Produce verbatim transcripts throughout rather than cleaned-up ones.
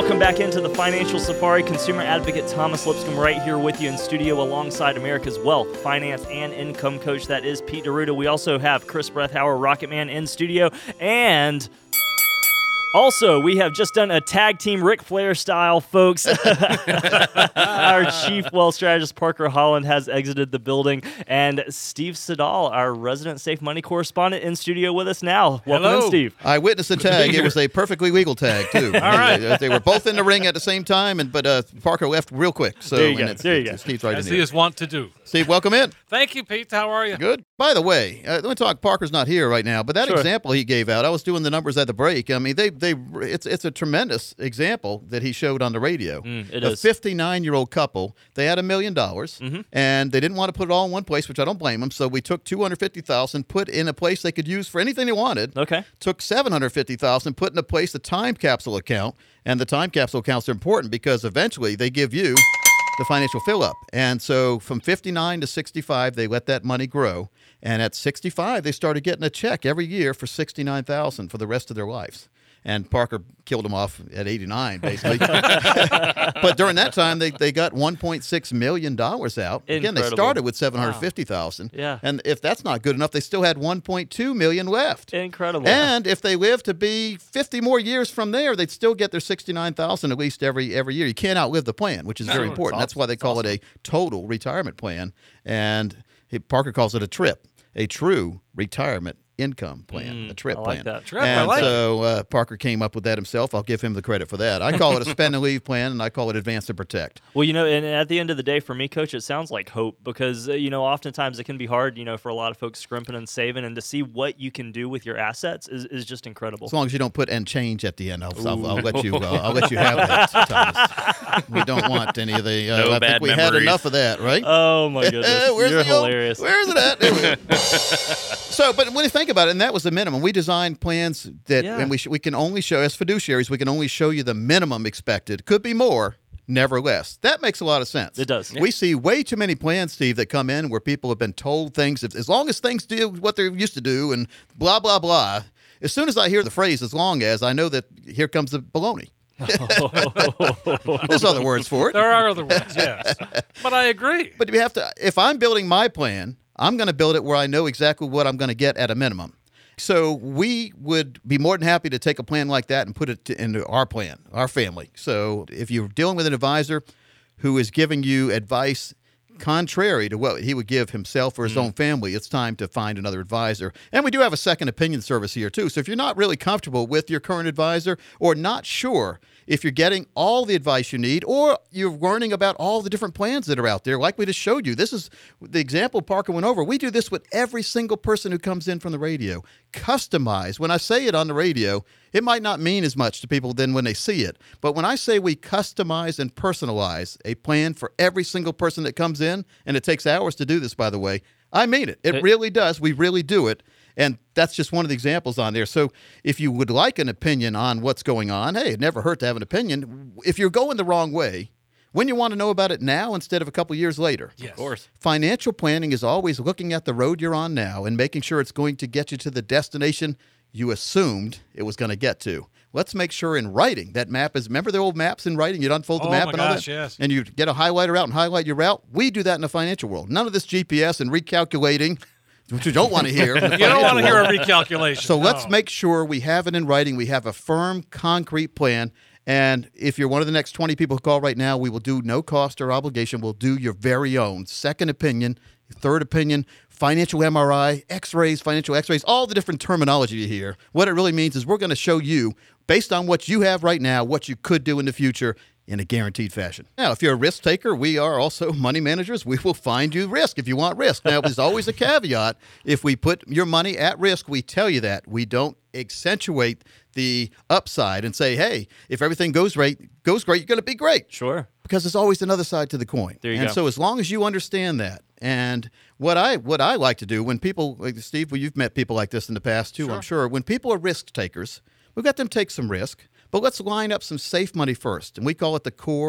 Welcome back into the Financial Safari. Consumer advocate Thomas Lipscomb right here with you in studio alongside America's Wealth, Finance, and Income Coach. That is Pete D'Arruda. We also have Chris Brethauer, Rocket Man, in studio. And also, we have just done a tag team Ric Flair style, folks. Our chief wealth strategist, Parker Holland, has exited the building. And Steve Siddall, our resident Safe Money correspondent, in studio with us now. Welcome Hello. in, Steve. I witnessed the tag. It was a perfectly legal tag, too. All right. They, they were both in the ring at the same time, and but uh, Parker left real quick. So There you go. and it's, There you it's, go. Steve's right As in he here. is wont to do. Steve, welcome in. Thank you, Pete. How are you? Good. By the way, uh, let me talk. Parker's not here right now, but that Sure. example he gave out, I was doing the numbers at the break. I mean, they they it's it's a tremendous example that he showed on the radio. Mm, it a is. fifty-nine-year-old couple, they had a million dollars, and they didn't want to put it all in one place, which I don't blame them. So we took two hundred fifty thousand, put in a place they could use for anything they wanted. Okay. Took seven hundred fifty thousand, put in a place the time capsule account, and the time capsule accounts are important because eventually they give you the financial fill-up. And so from fifty-nine to sixty-five, they let that money grow. And at sixty-five, they started getting a check every year for sixty-nine thousand dollars for the rest of their lives. And Parker killed them off at eighty-nine, basically. But during that time, they, they got one point six million dollars out. Again, they Incredible. started with seven hundred fifty thousand dollars. Yeah. And if that's not good enough, they still had one point two million dollars left. Incredible. And if they live to be fifty more years from there, they'd still get their sixty-nine thousand dollars at least every every year. You can't outlive the plan, which is very Sure. important. It's That's why they call it a total retirement plan. And he, Parker calls it a TRIP, a true retirement income plan, a TRIP I like plan. that. TRIP, I and like so uh, Parker came up with that himself. I'll give him the credit for that. I call it a spend and leave plan, and I call it advance and protect. Well, you know, and at the end of the day, for me, Coach, it sounds like hope because, uh, you know, oftentimes it can be hard, you know, for a lot of folks scrimping and saving, and to see what you can do with your assets is, is just incredible. As long as you don't put "and change" at the end, I'll, I'll, I'll let you. Uh, I'll let you have that, Thomas. We don't want any of the. Uh, No I bad think we had memories. enough of that, right? Oh, my goodness. Where's You're the old- hilarious. where is it at? There we go. So, but when you think about it, and that was the minimum. We designed plans that, Yeah. and we sh- we can only show as fiduciaries, we can only show you the minimum expected. Could be more, never less. That makes a lot of sense. It does. We see way too many plans, Steve, that come in where people have been told things. If, as long as things do what they're used to do, and blah blah blah. As soon as I hear the phrase "as long as," I know that here comes the baloney. There's other words for it. There are other ones, yes. But I agree. But you have to. If I'm building my plan, I'm going to build it where I know exactly what I'm going to get at a minimum. So we would be more than happy to take a plan like that and put it to, into our plan, our family. So if you're dealing with an advisor who is giving you advice contrary to what he would give himself or his own family, it's time to find another advisor. And we do have a second opinion service here, too. So if you're not really comfortable with your current advisor or not sure if you're getting all the advice you need or you're learning about all the different plans that are out there, like we just showed you, this is the example Parker went over. We do this with every single person who comes in from the radio. Customize. When I say it on the radio, it might not mean as much to people than when they see it. But when I say we customize and personalize a plan for every single person that comes in, and it takes hours to do this, by the way, I mean it. It It- really does. We really do it. And that's just one of the examples on there. So if you would like an opinion on what's going on, hey, it never hurt to have an opinion. If you're going the wrong way, when you want to know about it now instead of a couple years later. Yes. Of course. Financial planning is always looking at the road you're on now and making sure it's going to get you to the destination you assumed it was going to get to. Let's make sure in writing that map is, remember the old maps in writing? You'd unfold the Oh, map my and all gosh, that? yes. And you get a highlighter out and highlight your route. We do that in the financial world. None of this G P S and recalculating, which you don't want to hear. in the You don't want to financial hear world. a recalculation. So let's No. make sure we have it in writing. We have a firm, concrete plan. And if you're one of the next twenty people who call right now, we will do no cost or obligation. We'll do your very own second opinion, third opinion, financial M R I, x-rays, financial x-rays, all the different terminology you hear. What it really means is we're going to show you, based on what you have right now, what you could do in the future in a guaranteed fashion. Now, if you're a risk taker, we are also money managers. We will find you risk if you want risk. Now, there's always a caveat. If we put your money at risk, we tell you that. We don't accentuate the upside and say, hey, if everything goes great, goes great, you're going to be great. Sure. Because there's always another side to the coin. There you and go. so as long as you understand that, and what I what I like to do when people, like Steve, well, you've met people like this in the past too, I'm sure. When people are risk takers, we've got them take some risk, but let's line up some safe money first. And we call it the core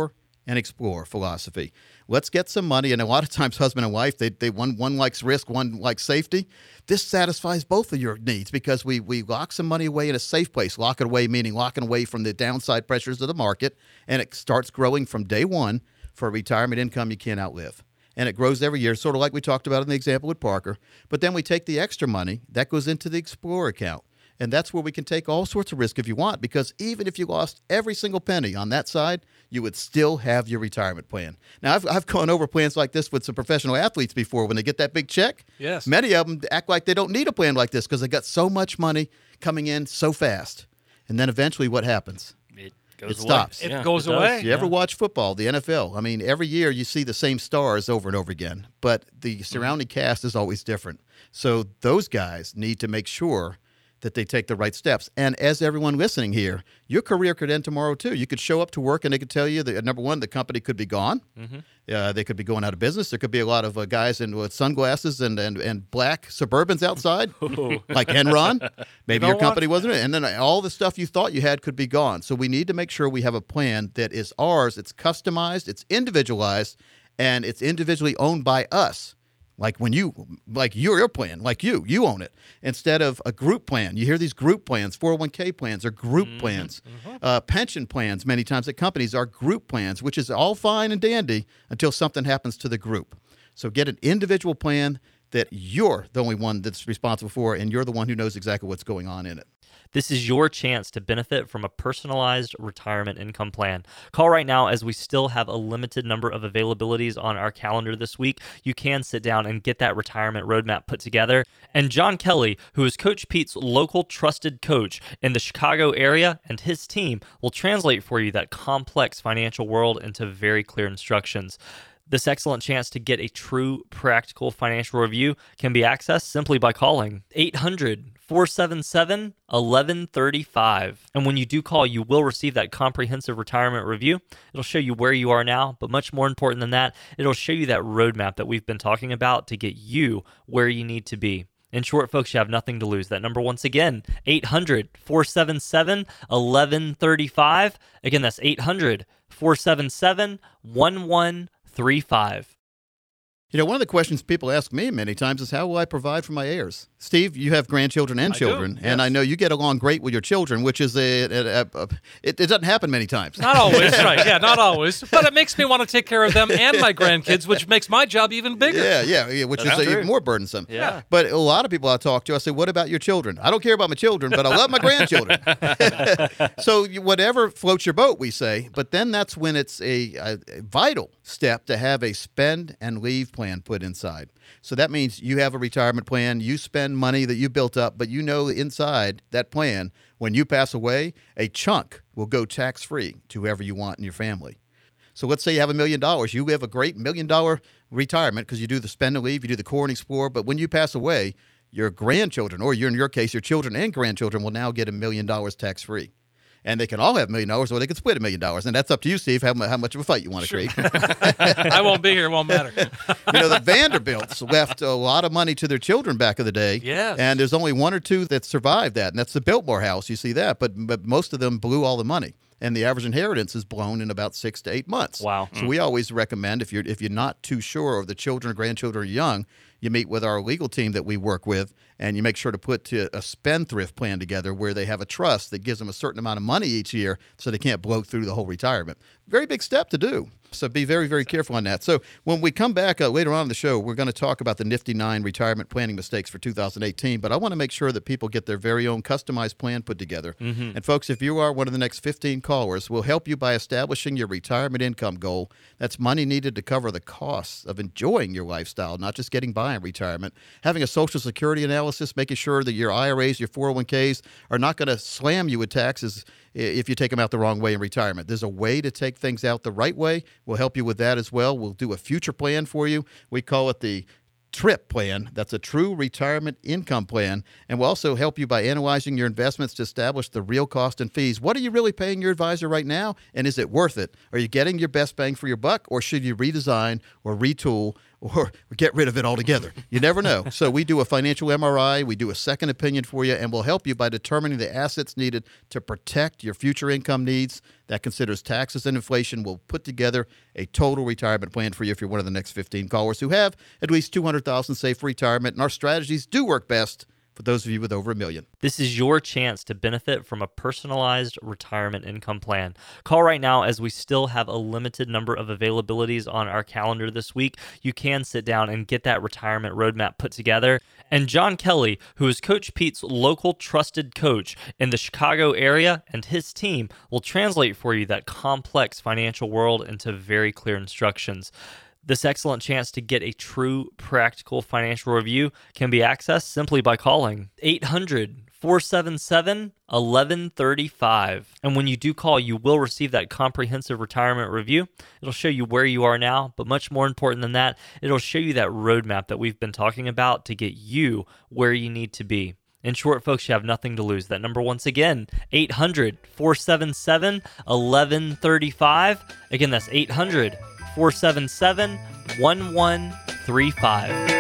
and explore philosophy. Let's get some money. And a lot of times husband and wife, they, they one, one likes risk, one likes safety. This satisfies both of your needs because we, we lock some money away in a safe place. Lock it away, meaning locking away from the downside pressures of the market. And it starts growing from day one for a retirement income you can't outlive. And it grows every year, sort of like we talked about in the example with Parker. But then we take the extra money, that goes into the Explorer account. And that's where we can take all sorts of risk if you want, because even if you lost every single penny on that side, you would still have your retirement plan. Now, I've, I've gone over plans like this with some professional athletes before. When they get that big check, yes, many of them act like they don't need a plan like this because they got so much money coming in so fast. And then eventually what happens? It goes It away. stops. It Yeah, goes it does. away. You ever watch football, the N F L? I mean, every year you see the same stars over and over again, but the surrounding cast is always different. So those guys need to make sure that they take the right steps. And as everyone listening here, your career could end tomorrow too. You could show up to work and they could tell you that, number one, the company could be gone. Mm-hmm. Uh, they could be going out of business. There could be a lot of uh, guys in with sunglasses and, and, and black Suburbans outside, like Enron. Maybe You your know company wasn't it. And then all the stuff you thought you had could be gone. So we need to make sure we have a plan that is ours. It's customized, it's individualized, and it's individually owned by us. Like when you, like your, your plan, like you, you own it. Instead of a group plan. You hear these group plans, four oh one k plans are group mm-hmm. plans. Mm-hmm. Uh, pension plans many times at companies are group plans, which is all fine and dandy until something happens to the group. So get an individual plan that you're the only one that's responsible for, and you're the one who knows exactly what's going on in it. This is your chance to benefit from a personalized retirement income plan. Call right now as we still have a limited number of availabilities on our calendar this week. You can sit down and get that retirement roadmap put together. And John Kelly, who is Coach Pete's local trusted coach in the Chicago area, and his team will translate for you that complex financial world into very clear instructions. This excellent chance to get a true practical financial review can be accessed simply by calling eight hundred, four seven seven, one one three five. And when you do call, you will receive that comprehensive retirement review. It'll show you where you are now, but much more important than that, it'll show you that roadmap that we've been talking about to get you where you need to be. In short, folks, you have nothing to lose. That number, once again, eight hundred, four seven seven, one one three five. Again, that's eight hundred, four seven seven, one one three five. You know, one of the questions people ask me many times is, how will I provide for my heirs? Steve, you have grandchildren and I children, do, and yes. I know you get along great with your children, which is a, a, a, a it, it doesn't happen many times. Not always, right? Yeah, not always. But it makes me want to take care of them and my grandkids, which makes my job even bigger. Yeah, yeah, yeah which That's is uh, true. even more burdensome. Yeah. But a lot of people I talk to, I say, what about your children? I don't care about my children, but I love my grandchildren. So you- whatever floats your boat, we say. But then that's when it's a, a, a vital step to have a spend and leave plan put inside. So that means you have a retirement plan, you spend money that you built up, but you know inside that plan, when you pass away, a chunk will go tax-free to whoever you want in your family. So let's say you have a million dollars. You have a great million dollar retirement because you do the spend and leave, you do the core and explore, but when you pass away, your grandchildren, or you're in your case, your children and grandchildren will now get a million dollars tax-free. And they can all have a million dollars, or they can split a million dollars. And that's up to you, Steve, how, how much of a fight you want to create. I won't be here. It won't matter. You know, the Vanderbilts left a lot of money to their children back in the day. Yes. And there's only one or two that survived that, and that's the Biltmore house. You see that. But, but most of them blew all the money. And the average inheritance is blown in about six to eight months. Wow. So we always recommend, if you're if you're not too sure, or the children or grandchildren are young, you meet with our legal team that we work with, and you make sure to put to a spendthrift plan together where they have a trust that gives them a certain amount of money each year so they can't blow through the whole retirement. Very big step to do. So be very, very careful on that. So when we come back uh, later on in the show, we're going to talk about the Nifty Nine retirement planning mistakes for two thousand eighteen, but I want to make sure that people get their very own customized plan put together. Mm-hmm. And folks, if you are one of the next fifteen callers, we'll help you by establishing your retirement income goal. That's money needed to cover the costs of enjoying your lifestyle, not just getting by in retirement. Having a Social Security analysis, making sure that your I R As, your four oh one k's are not going to slam you with taxes if you take them out the wrong way in retirement. There's a way to take things out the right way. We'll help you with that as well. We'll do a future plan for you. We call it the TRIP plan. That's a true retirement income plan. And we'll also help you by analyzing your investments to establish the real cost and fees. What are you really paying your advisor right now? And is it worth it? Are you getting your best bang for your buck, or should you redesign or retool or get rid of it altogether. You never know. So we do a financial M R I, we do a second opinion for you, and we'll help you by determining the assets needed to protect your future income needs. That considers taxes and inflation. We'll put together a total retirement plan for you if you're one of the next fifteen callers who have at least two hundred thousand dollars saved for retirement. And our strategies do work best for those of you with over a million. This is your chance to benefit from a personalized retirement income plan. Call right now as we still have a limited number of availabilities on our calendar this week. You can sit down and get that retirement roadmap put together. And John Kelly, who is Coach Pete's local trusted coach in the Chicago area, and his team will translate for you that complex financial world into very clear instructions. This excellent chance to get a true practical financial review can be accessed simply by calling eight hundred, four seven seven, one one three five. And when you do call, you will receive that comprehensive retirement review. It'll show you where you are now, but much more important than that, it'll show you that roadmap that we've been talking about to get you where you need to be. In short, folks, you have nothing to lose. That number, once again, eight hundred, four seven seven, one one three five. Again, that's eight hundred, four seven seven, one one three five.